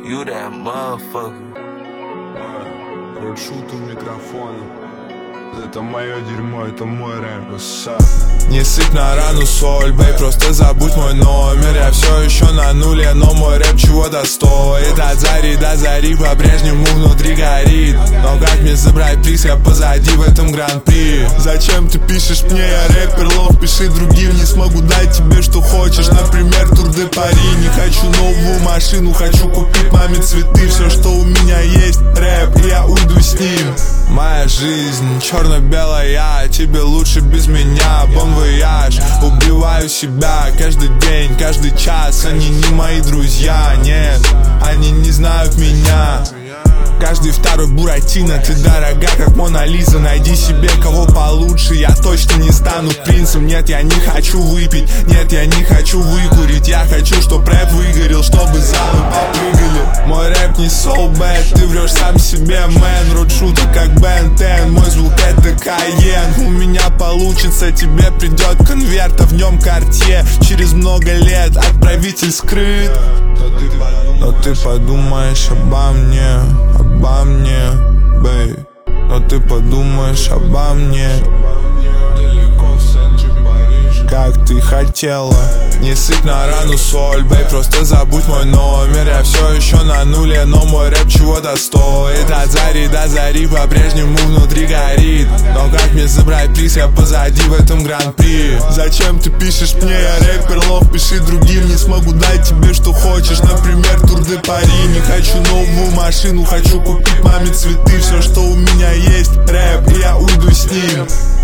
You that motherfucker. Шут у микрофона. Это мое дерьмо, это мой рэп. Не сыпь на рану соль, бэй, просто забудь мой номер. Я все еще на нуле, но мой рэп чего-то стоит. От зари до зари по-прежнему внутри горит. Но как мне забрать приз, я позади в этом гран-при. Зачем ты пишешь мне, я рэпер, лов, пиши другим. Не смогу дать тебе, что хочешь, например, тур де Пари. Не хочу новую машину, хочу купить маме цветы. Все, что у меня есть, рэп, и я уйду с ним. Моя жизнь черно-белая, тебе лучше без меня. Бон вояж, убиваю себя каждый день, каждый час. Они не мои друзья, нет, они не знают меня. Каждый второй Буратино, ты дорога, как Мона Лиза. Найди себе кого получше, я точно не стану принцем. Нет, я не хочу выпить, нет, я не хочу выкурить. Я хочу, чтоб рэп выгорел, чтобы залы попрыгали. Мой рэп не so bad, ты врешь сам себе, мэн. Рот шута как Ben 10, мой звук это Кайен. У меня получится, тебе придет конверт, а в нем Cartier. Через много лет отправитель скрыт. Но ты подумаешь обо мне, бэй. Но ты подумаешь обо мне, как ты хотела. Не сыпь на рану соль, бэй, просто забудь мой номер. Я все еще на нуле, но мой рэп чего-то стоит. От зари до зари по-прежнему внутри горит. Но как мне забрать приз, я позади в этом гран-при. Зачем ты пишешь мне, я рэпер, лов, пиши другим. Не смогу дать тебе, что хочешь, например, тур де Пари. Не хочу новую машину, хочу купить маме цветы. Все, что у меня есть, рэп, и я уйду с ним.